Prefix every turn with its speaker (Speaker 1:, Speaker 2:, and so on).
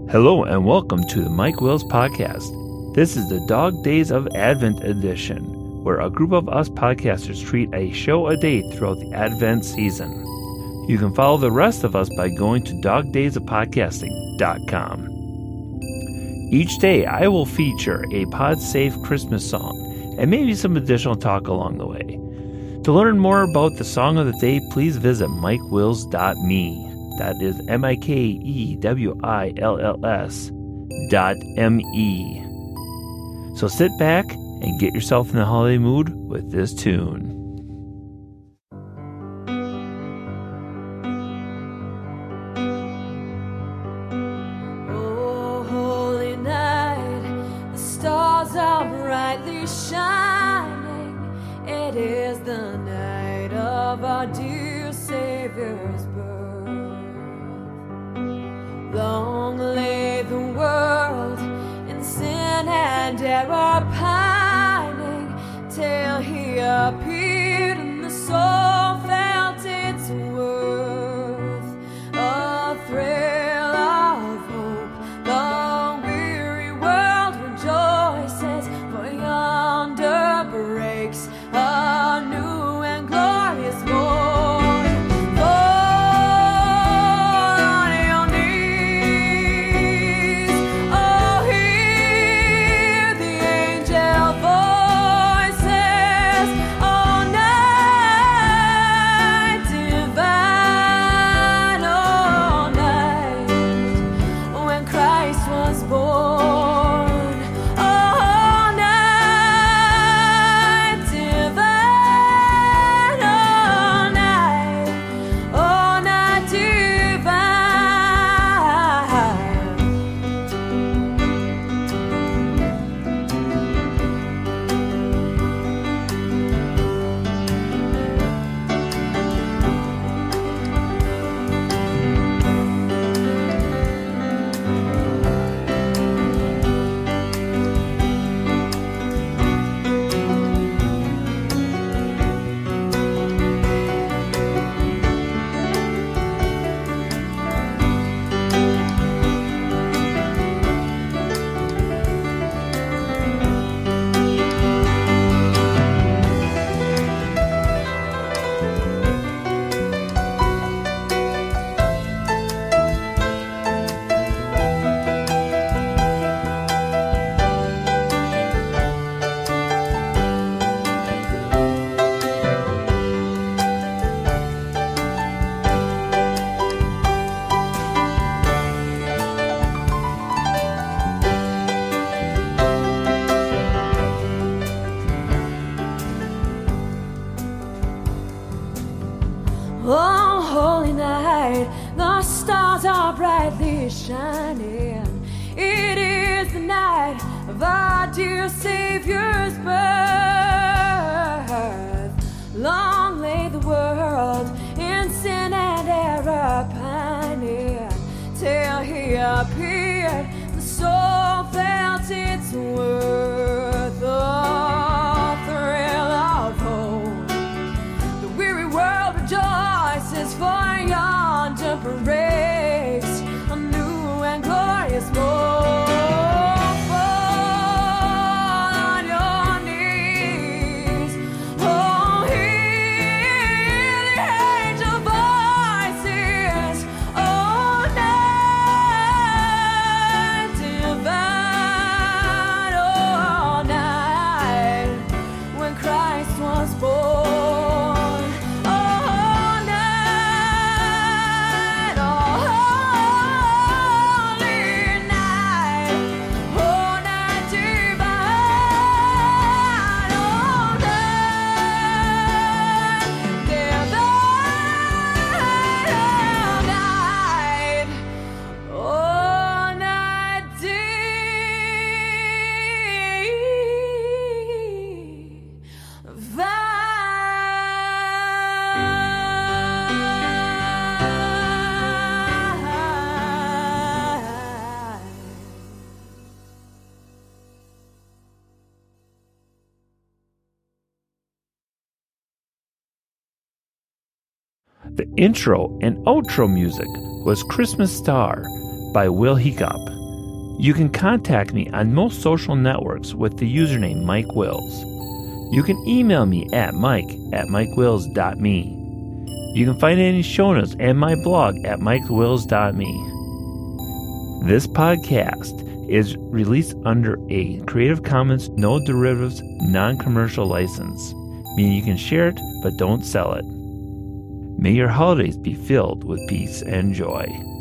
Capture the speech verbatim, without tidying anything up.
Speaker 1: Hello and welcome to the Mike Wills Podcast. This is the Dog Days of Advent edition, where a group of us podcasters treat a show a day throughout the Advent season. You can follow the rest of us by going to dog days of podcasting dot com. Each day I will feature a pod-safe Christmas song and maybe some additional talk along the way. To learn more about the song of the day, please visit mike wills dot me. That is M I K E W I L L S dot M E. So sit back and get yourself in the holiday mood with this tune.
Speaker 2: Oh, holy night, the stars are brightly shining. It is the night of our dear Savior's birth. Long lay the world in sin and error pining, till he appeared and the soul felt its worth. A thrill of hope, the weary world rejoices, for yonder breaks a new and glorious morn. Oh, holy night, the stars are brightly shining. It is the night of our dear Savior's birth. Long lay the world in sin and error pining, till he appeared, the soul felt its worth. A thrill of hope, the weary world rejoices, for yonder breaks a new and glorious morn. Fall on your knees, oh, hear the angel voices, oh, night divine, oh, night when Christ was born.
Speaker 1: The intro and outro music was Christmas Star by Will Hickop. You can contact me on most social networks with the username Mike Wills. You can email me at mike at mike wills dot me. You can find any show notes and my blog at mike wills dot me. This podcast is released under a Creative Commons No Derivatives Non-Commercial License, meaning you can share it but don't sell it. May your holidays be filled with peace and joy.